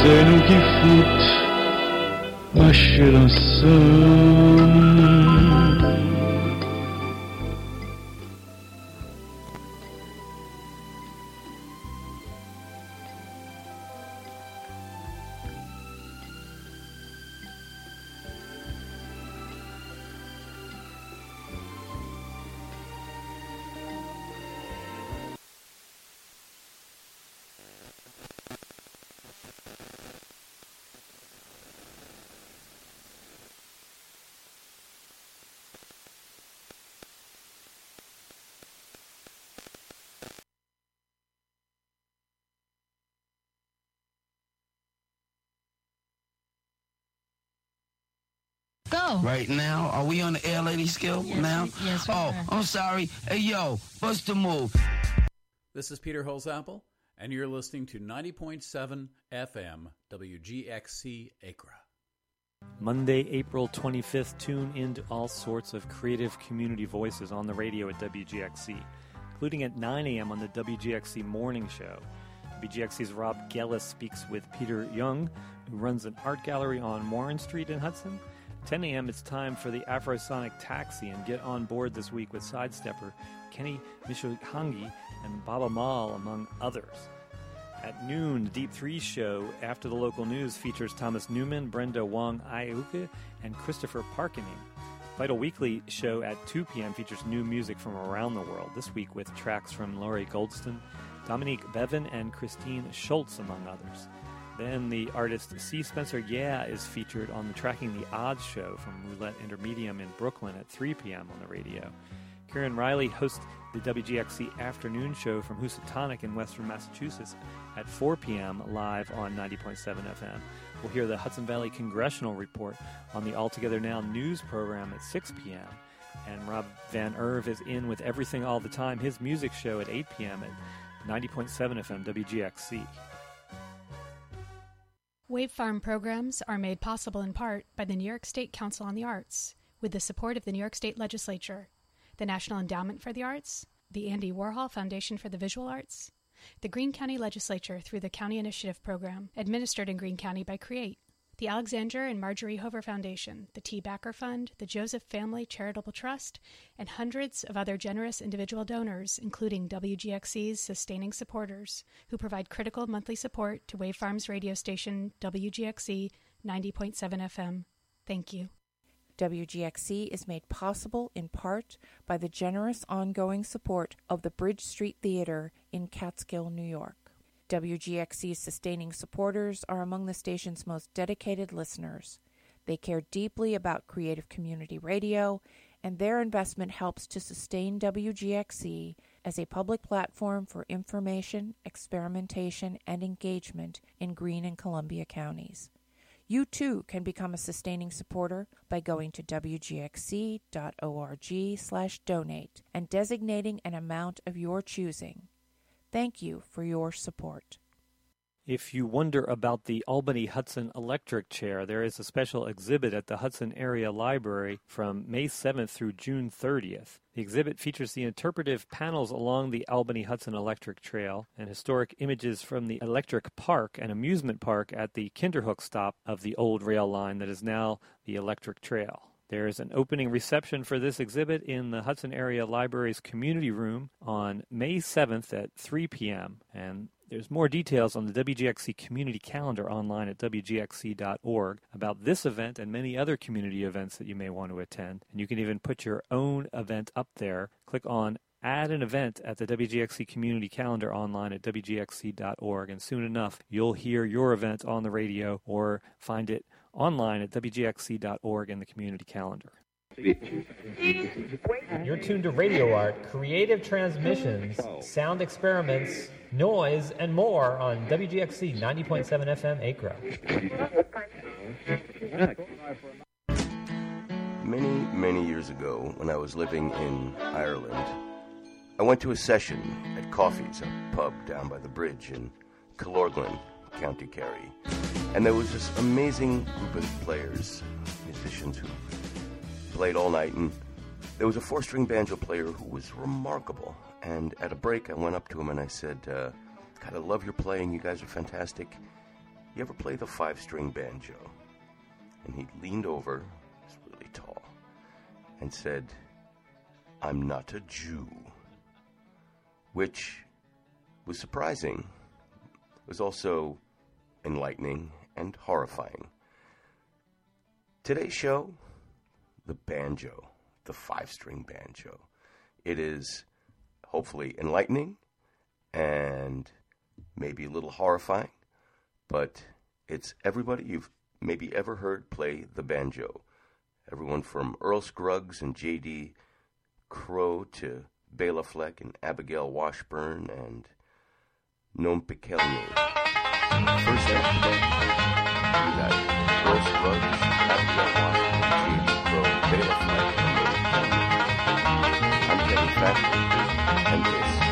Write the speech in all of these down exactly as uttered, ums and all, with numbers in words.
seno que fute machelação. Go. Right now? Are we on the air, Lady Skill, yes, now? We, yes, we Oh, are. I'm sorry. Hey, yo, bust the move. This is Peter Holzapfel, and you're listening to ninety point seven F M W G X C Acra. Monday, April twenty-fifth, tune into all sorts of creative community voices on the radio at W G X C, including at nine a.m. on the W G X C Morning Show. W G X C's Rob Gellis speaks with Peter Young, who runs an art gallery on Warren Street in Hudson. ten a.m. it's time for the Afrosonic Taxi, and get on board this week with Sidestepper, Kenny Mishohangi, and Baba Mal, among others. At noon, the Deep Three show, after the local news, features Thomas Newman, Brenda Wong Ayuke, and Christopher Parkening. Vital Weekly show at two p.m. features new music from around the world, this week with tracks from Laurie Goldston, Dominique Bevan, and Christine Schultz, among others. Then the artist C. Spencer Yeah is featured on the Tracking the Odds show from Roulette Intermedium in Brooklyn at three p.m. on the radio. Kieran Riley hosts the W G X C afternoon show from Housatonic in western Massachusetts at four p.m. live on ninety point seven F M. We'll hear the Hudson Valley Congressional Report on the Altogether Now news program at six p.m. And Rob Van Erve is in with Everything All the Time, his music show at eight p.m. at ninety point seven F M W G X C. Wave Farm programs are made possible in part by the New York State Council on the Arts, with the support of the New York State Legislature, the National Endowment for the Arts, the Andy Warhol Foundation for the Visual Arts, the Greene County Legislature through the County Initiative Program, administered in Greene County by CREATE, the Alexander and Marjorie Hover Foundation, the T. Backer Fund, the Joseph Family Charitable Trust, and hundreds of other generous individual donors, including W G X C's sustaining supporters, who provide critical monthly support to Wave Farms radio station W G X C ninety point seven F M. Thank you. W G X C is made possible in part by the generous ongoing support of the Bridge Street Theater in Catskill, New York. W G X C's sustaining supporters are among the station's most dedicated listeners. They care deeply about creative community radio, and their investment helps to sustain W G X C as a public platform for information, experimentation, and engagement in Greene and Columbia counties. You too can become a sustaining supporter by going to W G X C dot org slash donate and designating an amount of your choosing. Thank you for your support. If you wonder about the Albany Hudson Electric Chair, there is a special exhibit at the Hudson Area Library from May seventh through June thirtieth. The exhibit features the interpretive panels along the Albany Hudson Electric Trail and historic images from the Electric Park, an amusement park at the Kinderhook stop of the old rail line that is now the Electric Trail. There is an opening reception for this exhibit in the Hudson Area Library's community room on May seventh at three p.m. And there's more details on the W G X C community calendar online at W G X C dot org about this event and many other community events that you may want to attend. And you can even put your own event up there. Click on Add an Event at the W G X C community calendar online at W G X C dot org. And soon enough, you'll hear your event on the radio or find it online at W G X C dot org in the community calendar. You're tuned to Radio Art, creative transmissions, sound experiments, noise, and more on W G X C ninety point seven F M Acra. Many, many years ago, when I was living in Ireland, I went to a session at Coffee's, a pub down by the bridge in Killorglin, County Kerry. And there was this amazing group of players, musicians who played all night, and there was a four-string banjo player who was remarkable. And at a break, I went up to him and I said, uh, God, I love your playing. You guys are fantastic. you ever play the five-string banjo? And he leaned over, he's really tall, and said, I'm not a Jew. Which was surprising. It was also enlightening and horrifying. Today's show, the banjo, the five-string banjo. It is hopefully enlightening and maybe a little horrifying, but it's everybody you've maybe ever heard play the banjo. Everyone from Earl Scruggs and J D Crow to Bela Fleck and Abigail Washburn and Noam Pikelny. First up, we got Earl Scruggs, Abigail Washburn, J D Crow, Bela Fleck, and Noam Pikelny. I'm Kevin Fatton, and this is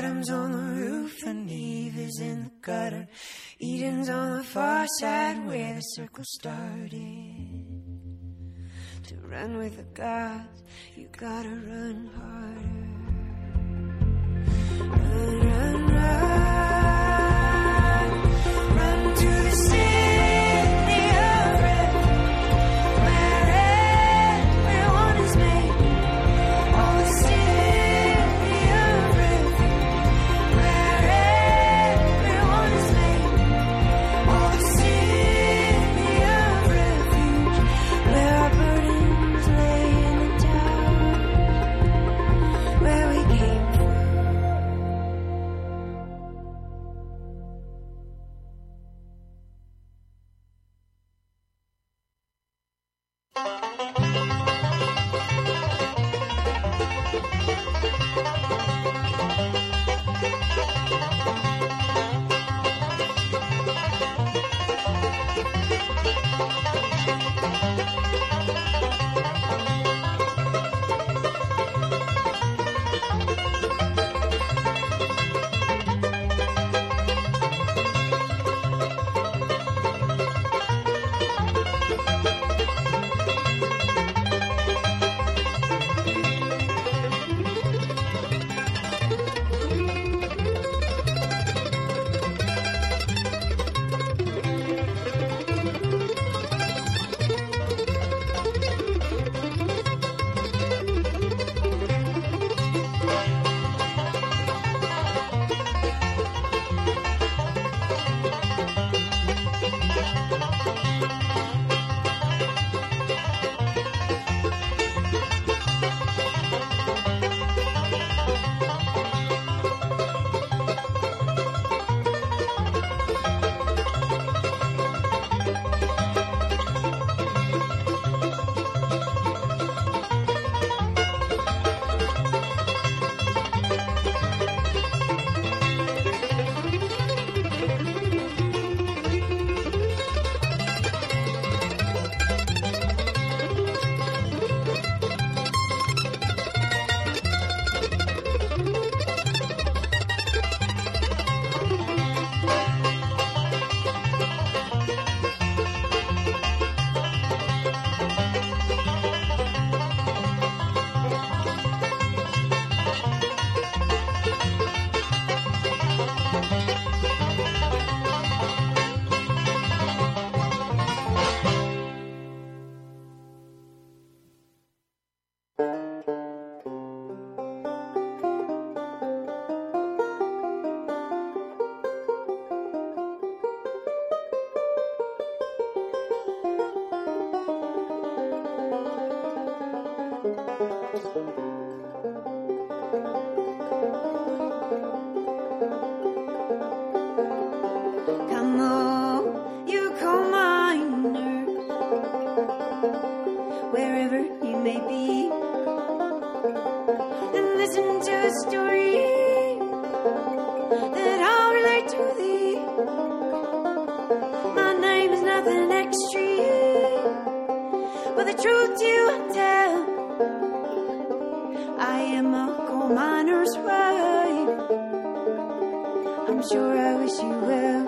Adam's on the roof and Eve is in the gutter. Eden's on the far side where the circle started. To run with the gods, you gotta run harder. Run, run, run. Run to the city of refuge, where everyone is made. Oh, the city of refuge, where everyone is made. Oh, the city of refuge, where our burdens lay in the town, where we came from. Come on, you coal miner, wherever you may be, and listen to a story that I'll relate to thee. My name is nothing extreme, but the truth you tell. I am a coal miner's wife. I'm sure I wish you well.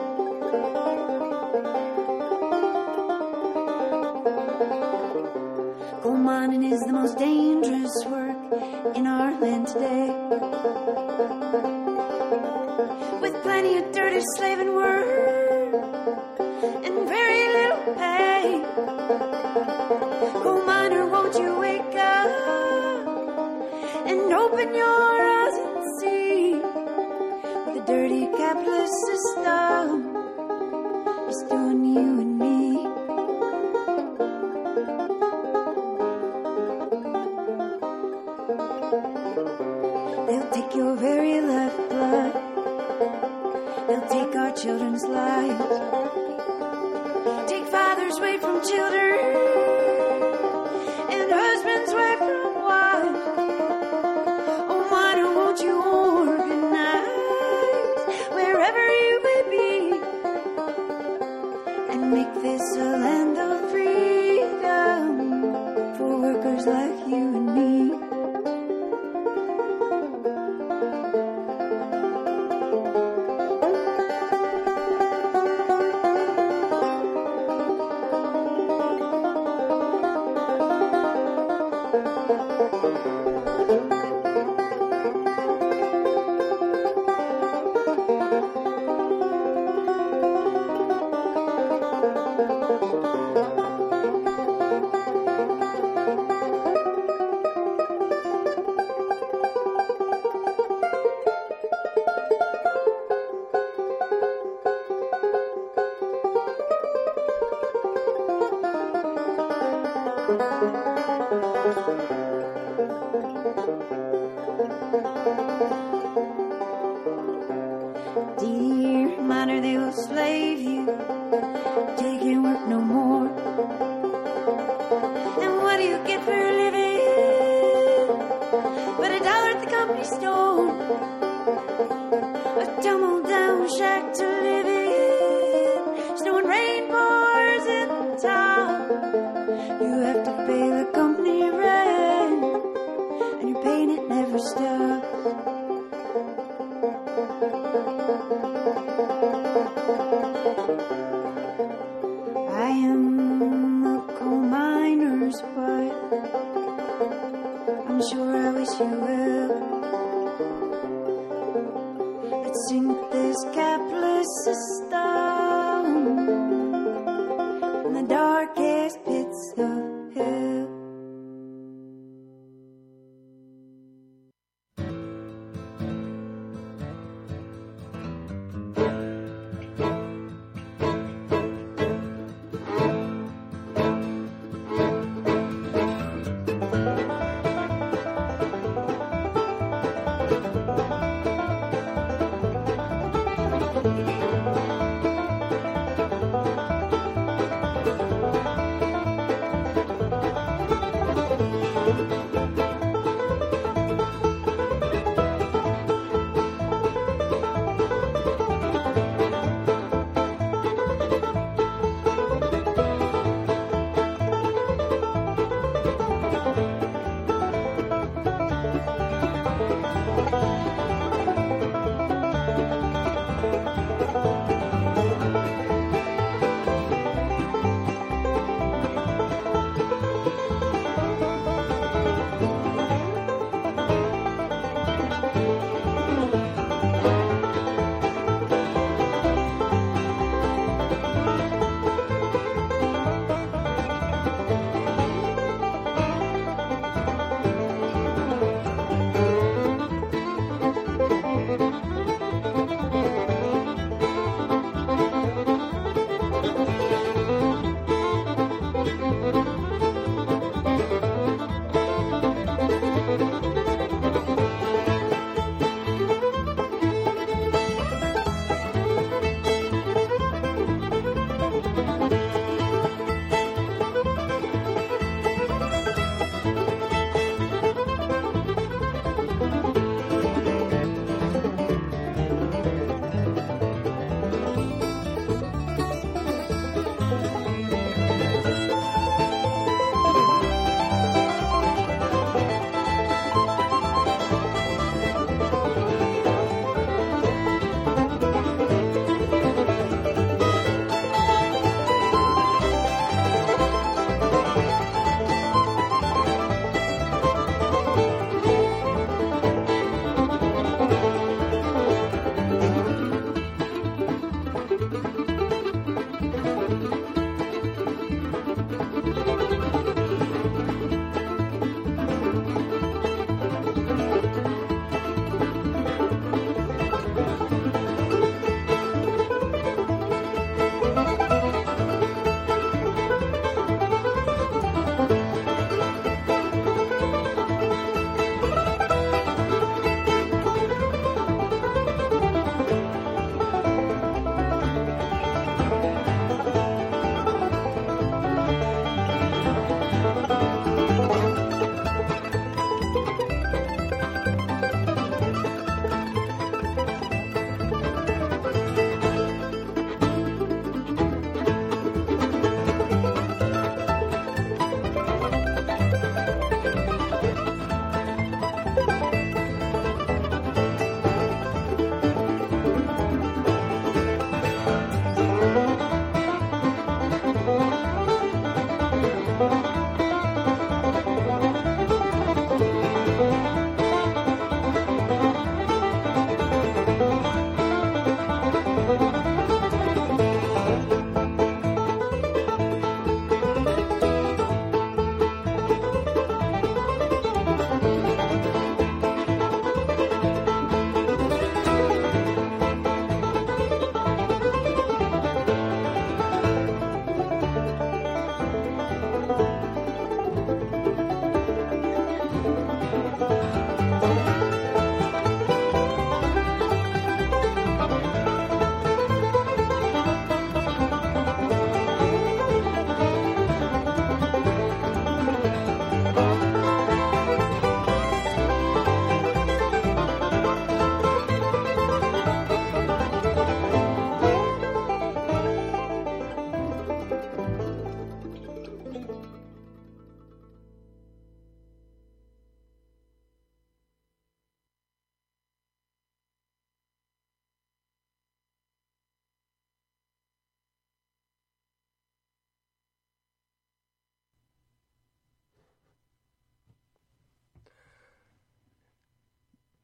Coal mining is the most dangerous work in our land today, with plenty of dirty slaving work and very little pay. Coal miner, won't you wake up and open your eyes and see what the dirty capitalist system is doing to you and me. They'll take your very lifeblood. They'll take our children's lives. Take fathers away from children and husbands away from wives. Oh, miner, won't you organize wherever you may be and make this a land of freedom for workers like you and me. miner, they will slave you till you can't work no more. And what do you get for a living but a dollar at the company store? A tumble down shack to live in, snow and rain pours in the town. You have to pay the company rent, and your pain, it never stops. I am a coal miner's wife. I'm sure I wish you well. Let's sink this capitalist system in the darkest pits of hell.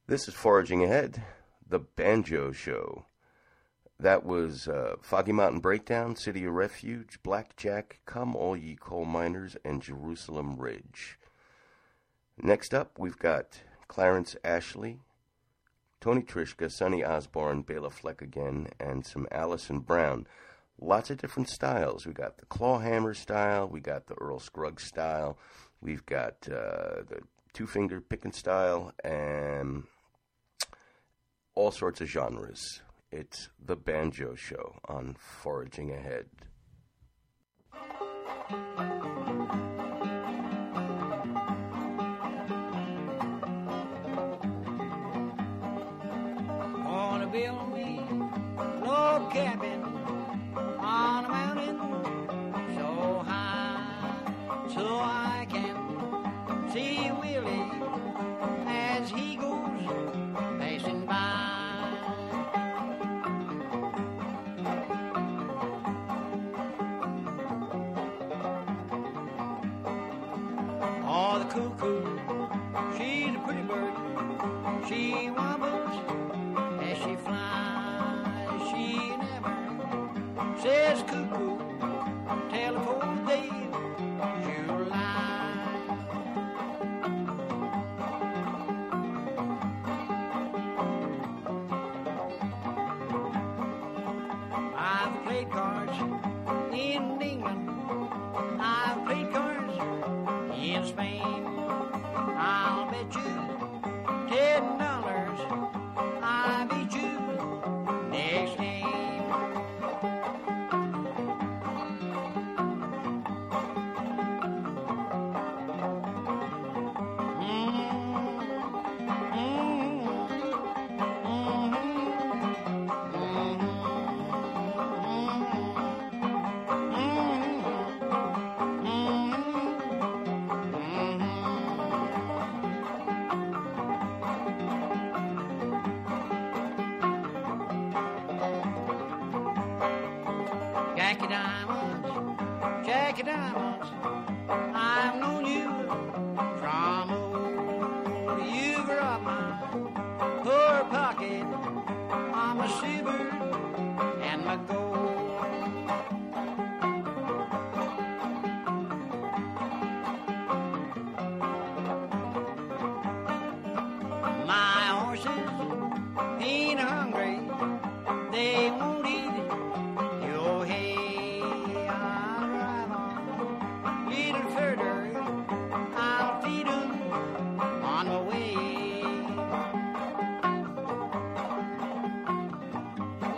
This is Foraging Ahead, the Banjo Show. That was uh, Foggy Mountain Breakdown, City of Refuge, Blackjack, Come All Ye Coal Miners, and Jerusalem Ridge. Next up, we've got Clarence Ashley, Tony Trischka, Sonny Osborne, Bela Fleck again, and some Alison Brown. Lots of different styles. We got the clawhammer style, we got the Earl Scruggs style, we've got uh, the two-finger picking style, and all sorts of genres. It's the Banjo Show on Foraging Ahead. Wanna build me a log cabin on a mountain so high, so I can see Willie as he goes passing by. Oh, the cuckoo, she's a pretty bird. She wobbles as she flies. She never says cuckoo till a cold day of July. I've played cards in England. I've played cards in Spain. I'll bet you ten dollars I beat you next game. Jackie Diamonds, Jackie Diamonds, I've known you from old. You've robbed my poor pocket on my silver and my gold. My horses ain't hungry, they won't eat your hay. I'll drive on a little further, I'll feed 'em on my way.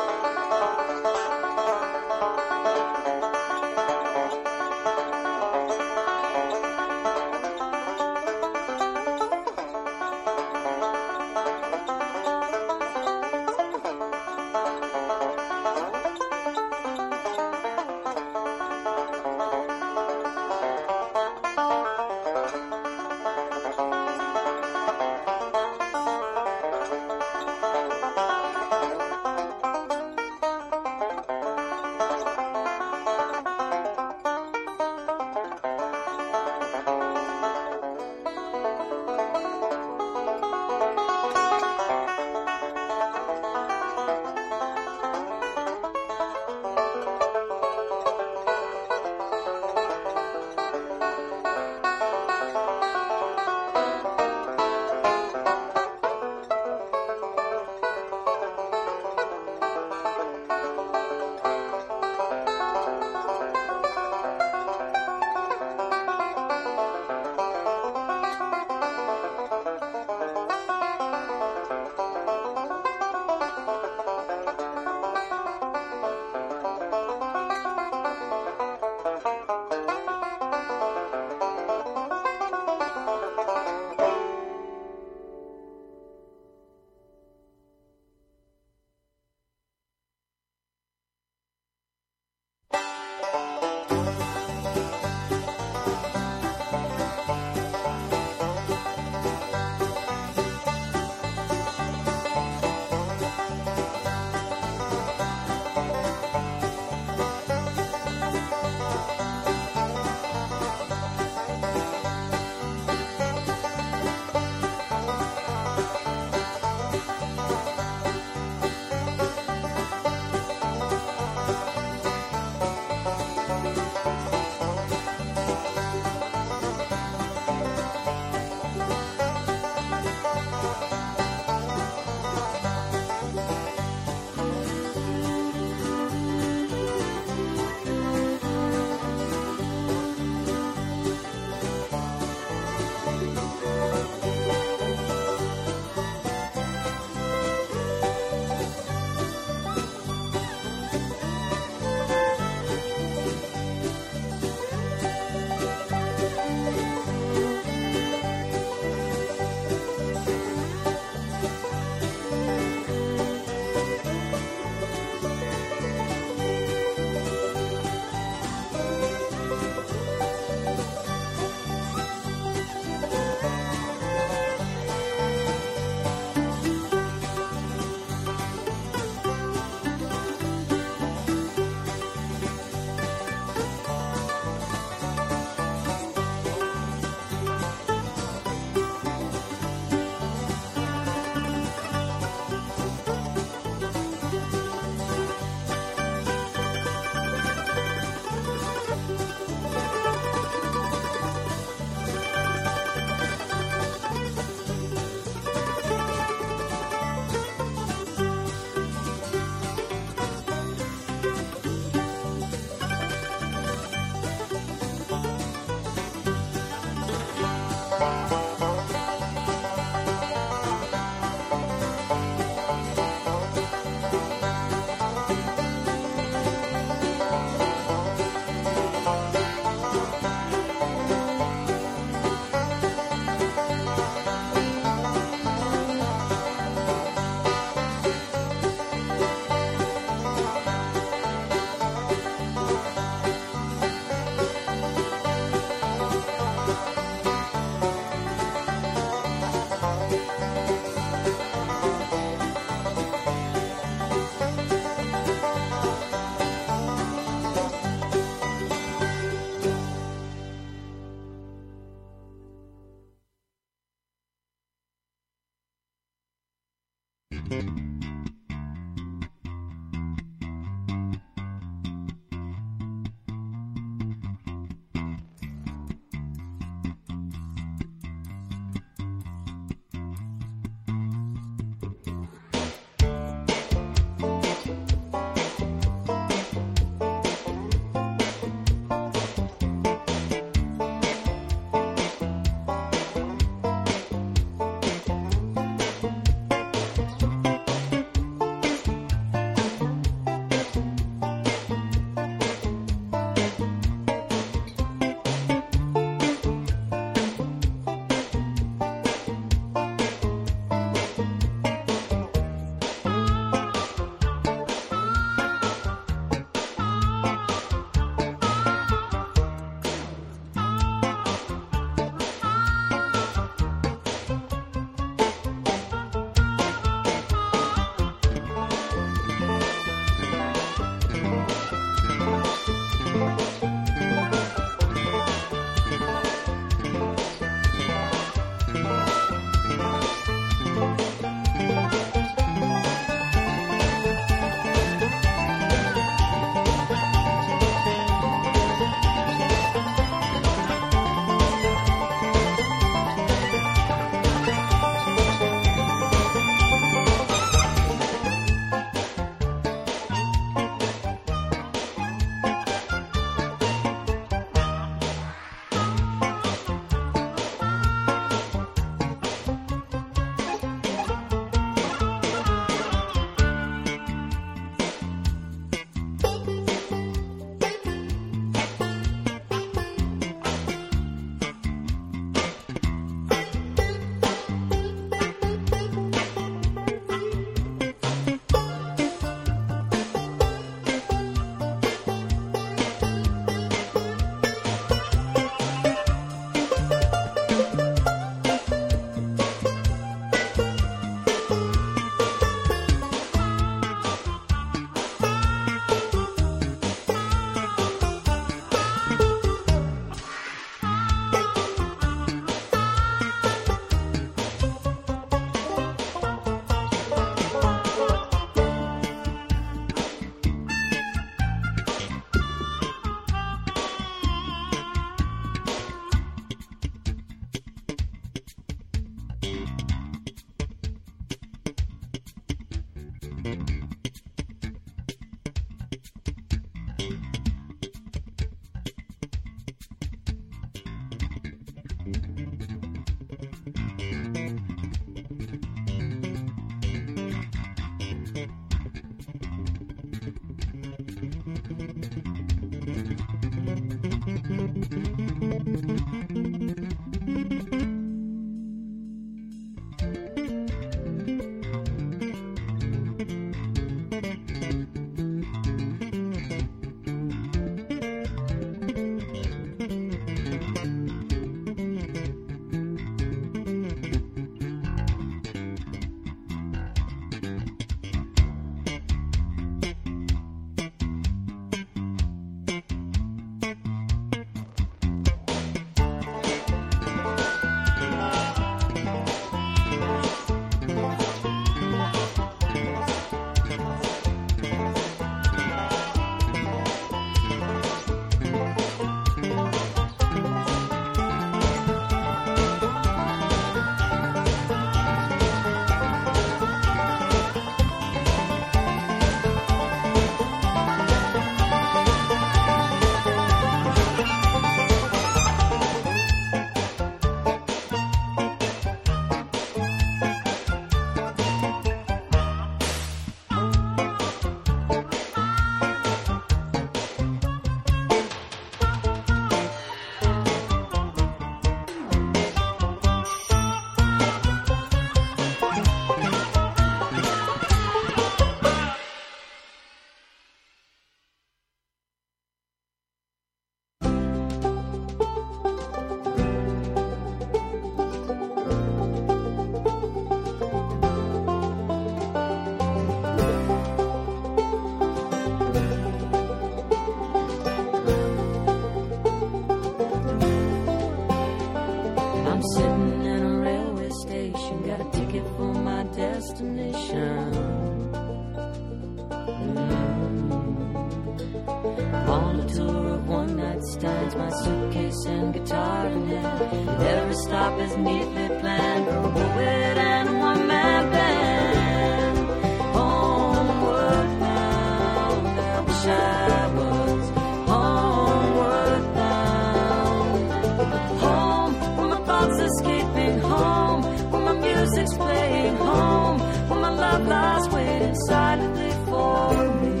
and guitar in hand. Every stop is neatly planned for a poet and a one-man band. Homeward bound, I wish I was homeward bound. Home, where my thoughts escaping home, where my music's playing home, where my love lies waiting silently for me.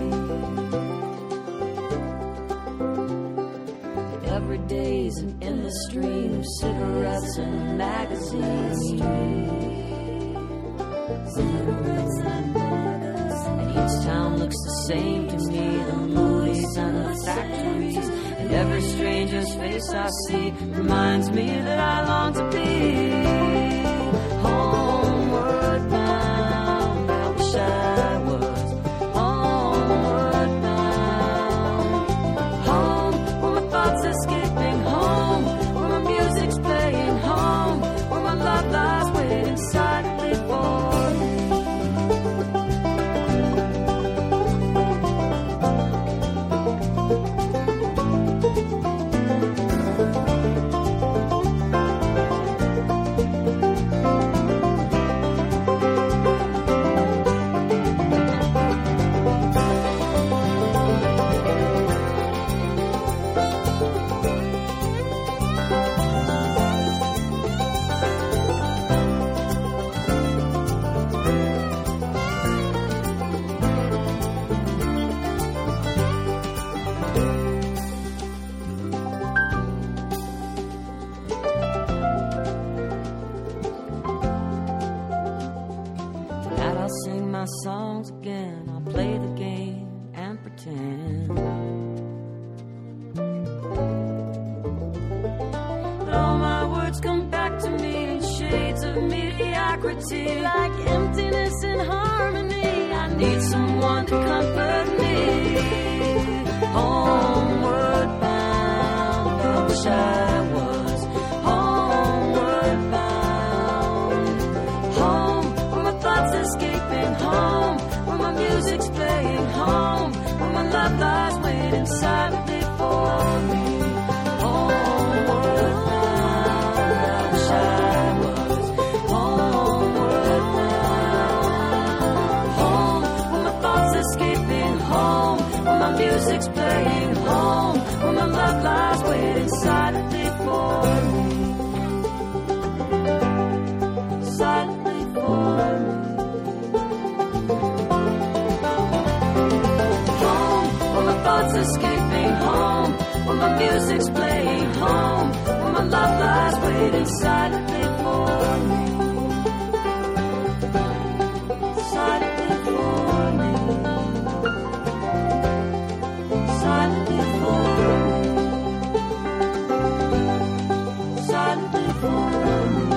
Every day's an endless stream of cigarettes and magazines. Cigarettes and magazines. And each town looks the same to me, the movies and the factories. And every stranger's face I see reminds me that I long to be homeward bound. I wish I was homeward bound. Home, where my thoughts escaping home, where my music's playing home, where my love lies waiting silently for me. Songs again, I'll play the game and pretend that all my words come back to me in shades of mediocrity, like emptiness in harmony. I need someone to comfort me. Homeward bound, I wish I was homeward bound. Home, where my thoughts escaping home, where my music's playing home, where my love lies waiting silently for me. Homeward bound, I wish I was homeward bound. Home, where my thoughts escaping home, where my music's playing home, where my love lies waiting silently for me. Silently for me. Thoughts escaping home, where my music's playing home, where my love lies waiting silently for me. Silently for me. Silently for me. Silently for me.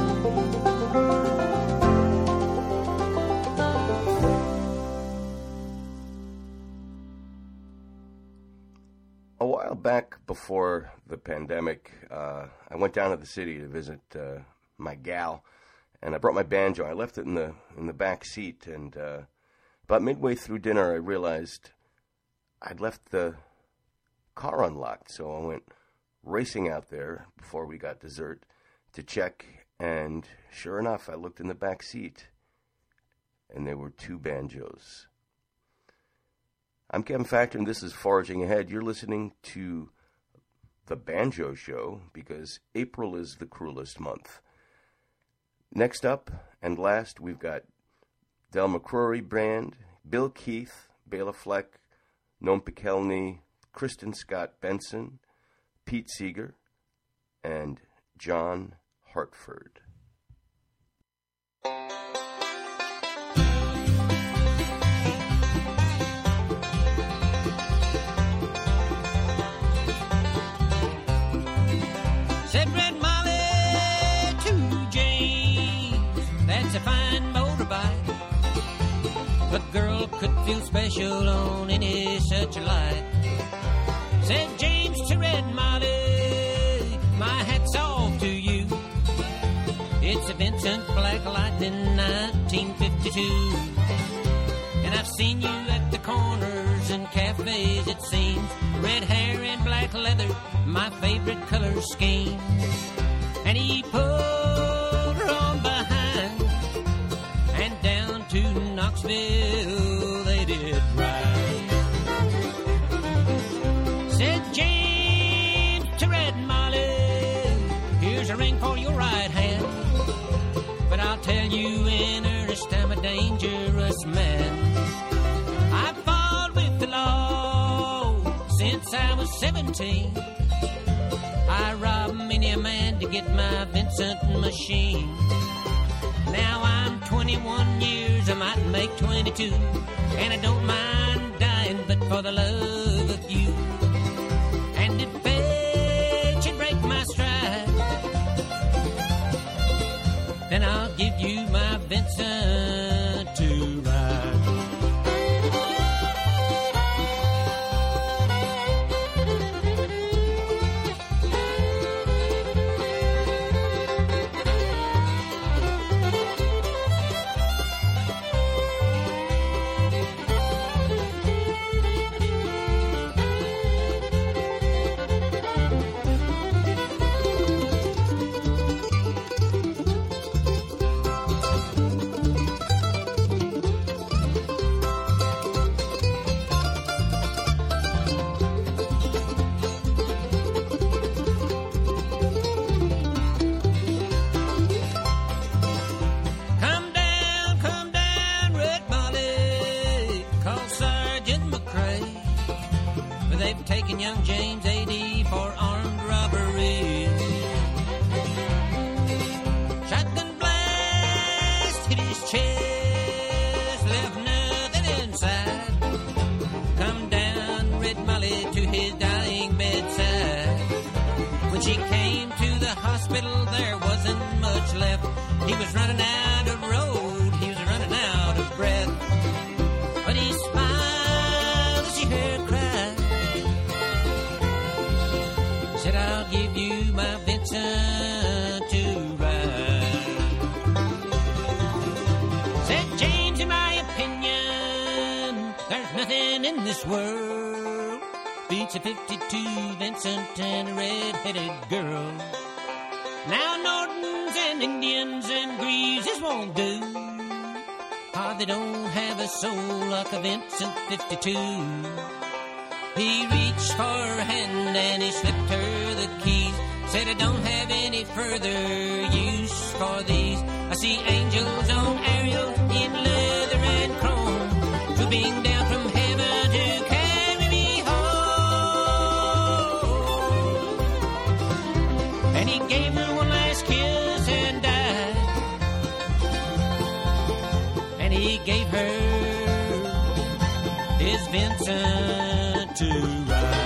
A while back, before the pandemic, uh, I went down to the city to visit uh, my gal, and I brought my banjo. I left it in the in the back seat, and uh, about midway through dinner, I realized I'd left the car unlocked. So I went racing out there before we got dessert to check, and sure enough, I looked in the back seat, and there were two banjos. I'm Kevin Factor, and this is Foraging Ahead. You're listening to The Banjo Show, because April is the cruelest month. Next up and last, we've got Del McCrory Brand, Bill Keith, Bela Fleck, Noam Pikelny, Kristen Scott Benson, Pete Seeger, and John Hartford. What girl could feel special on any such a light? Said James to Red Molly, my hat's off to you. It's a Vincent Black Lightning nineteen fifty-two. And I've seen you at the corners and cafes, it seems. Red hair and black leather, my favorite color scheme. And he pulled her on behind, and down to Knoxville they did ride. Said James to Red Molly, here's a ring for your right hand, but I'll tell you in earnest I'm a dangerous man. I've fought with the law since I was seventeen. I robbed many a man to get my Vincent machine. Now I'm twenty-one years, I might make twenty-two, and I don't mind dying, but for the love of you. And if fate should break my stride, then I'll give you my Vincent to ride. Young James A D for armed robbery. Shotgun blast hit his chest, left nothing inside. Come down Red Molly to his dying bedside. When she came to the hospital, there wasn't much left. He was running out of road, he was running out of breath. But he smiled as she heard cry. Said I'll give you my Vincent to ride. Said James, in my opinion, there's nothing in this world beats a fifty-two Vincent and a red-headed girl. Now Nortons and Indians and Greases won't do. Ah, they don't have a soul like a Vincent fifty-two. He reached for her hand and he slipped her the keys. Said I don't have any further use for these. I see angels on Ariel in leather and chrome, drooping down from heaven to carry me home. And he gave her one last kiss and died. And he gave her his Vincent to ride.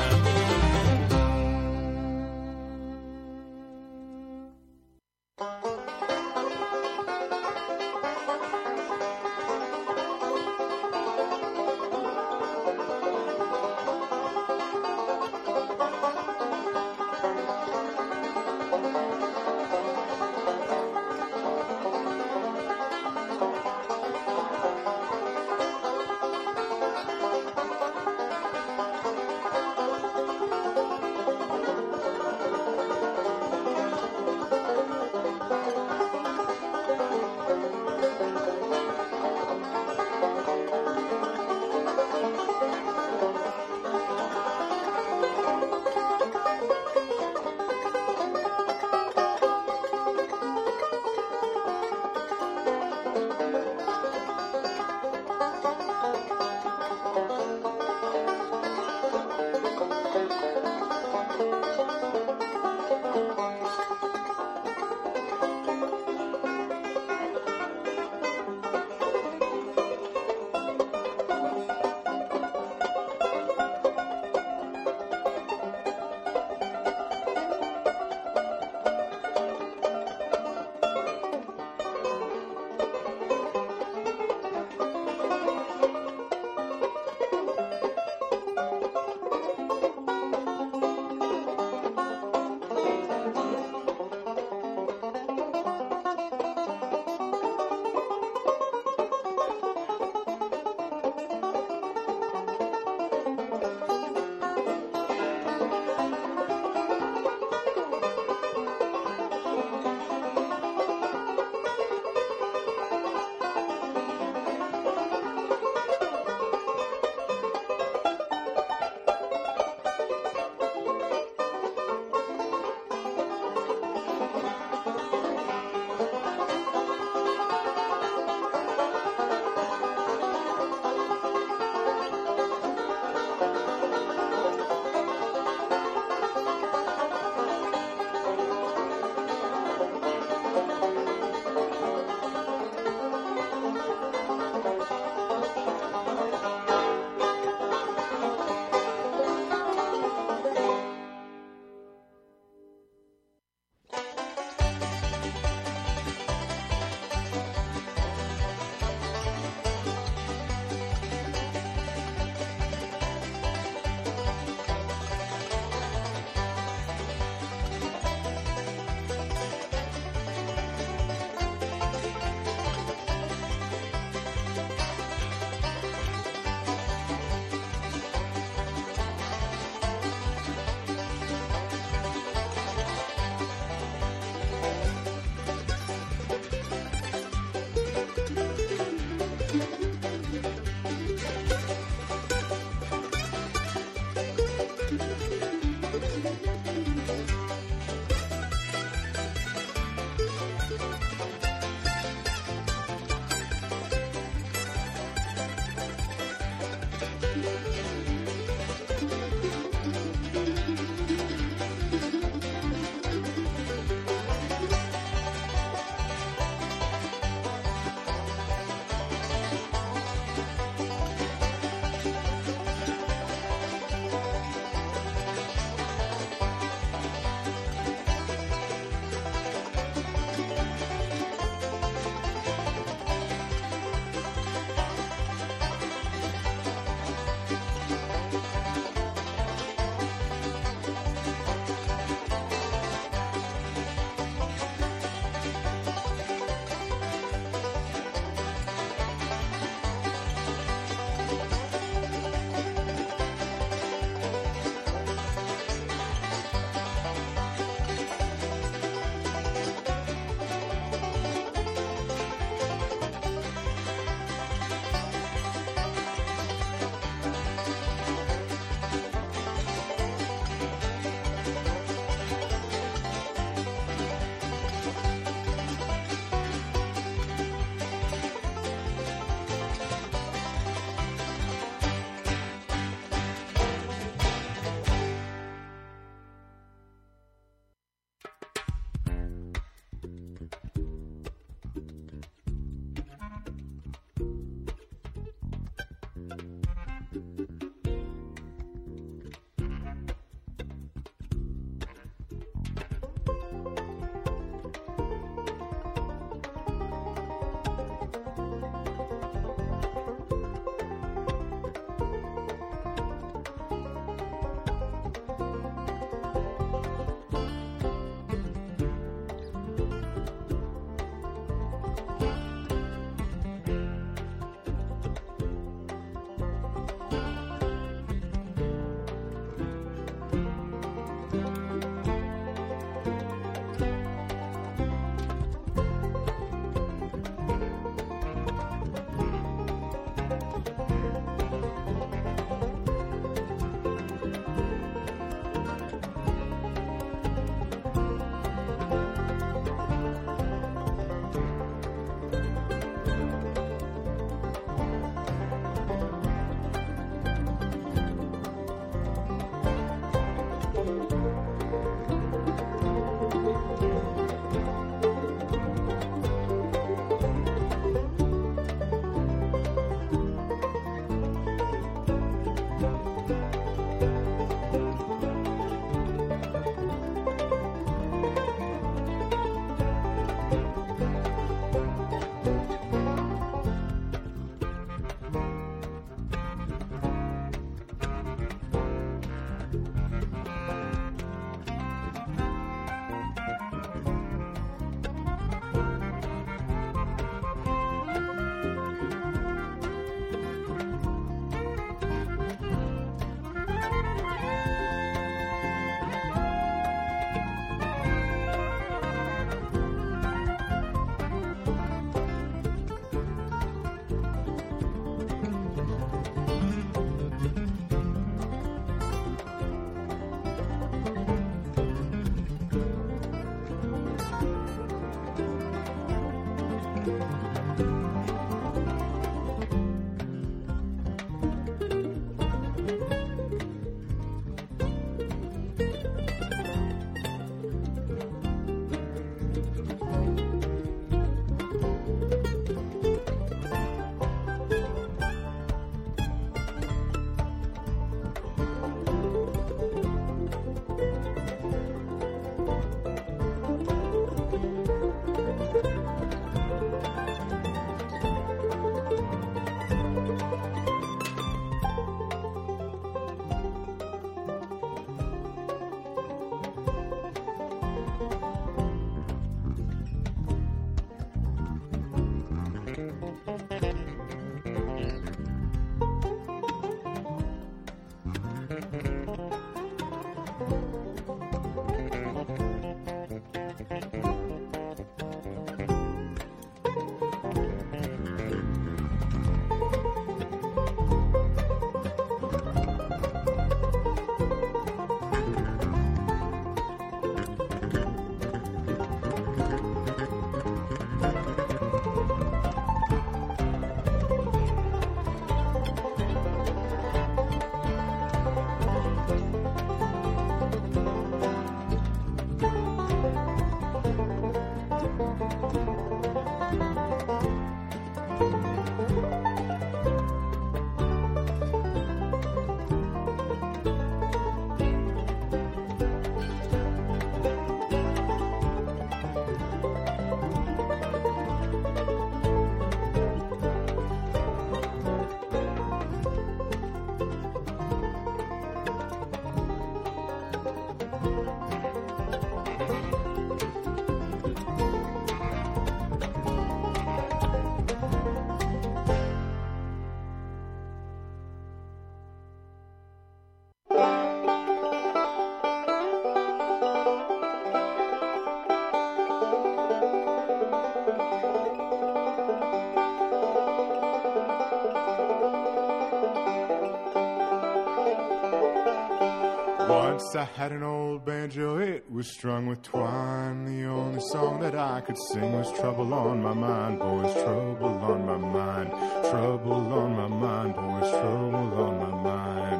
Once I had an old banjo, it was strung with twine. The only song that I could sing was Trouble on My Mind, boys, trouble on my mind. Trouble on my mind, boys, trouble on my mind.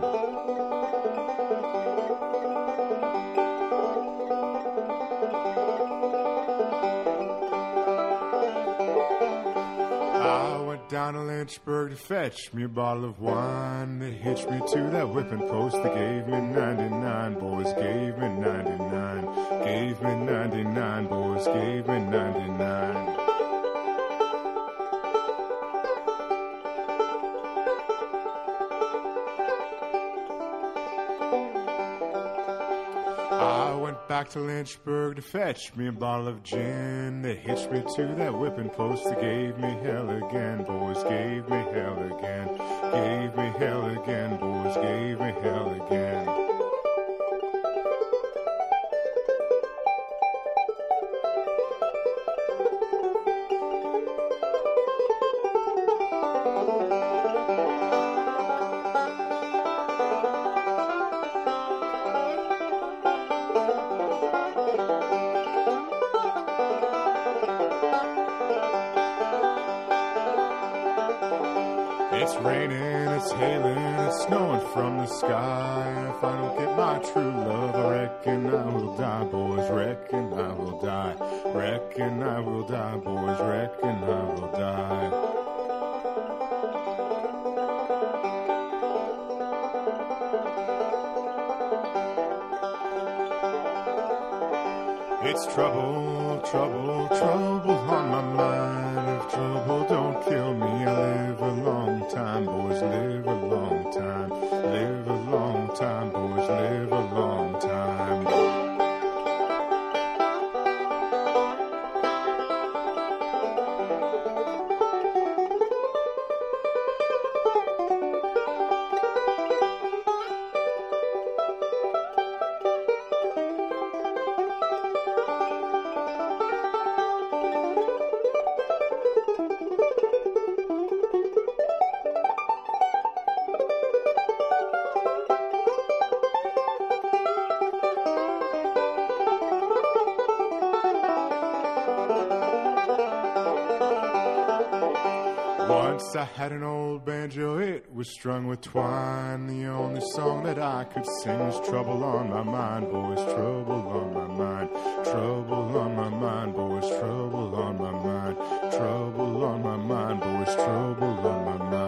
I went down to Lynchburg to fetch me a bottle of wine. They hitched me to that whipping post. They gave me ninety-nine, boys, gave me ninety-nine. Gave me ninety-nine, boys, gave me ninety-nine. I went back to Lynchburg to fetch me a bottle of gin. They hitched me to that whipping post. They gave me hell again, boys, gave me hell again. Gave me hell again, boys, gave me hell again. It's raining, it's hailing, it's snowing from the sky. If I don't get my true love, I reckon I will die, boys, reckon I will die. Reckon I will die, boys, reckon I will die. It's trouble, trouble, trouble on my mind. If trouble don't kill me, I live a long time, boys, live a long time. Live a long time, boys, live a long time. Once I had an old banjo, it was strung with twine. The only song that I could sing was Trouble on My Mind, boys, trouble on my mind. Trouble on my mind, boys, trouble on my mind. Trouble on my mind, boys, trouble on my mind.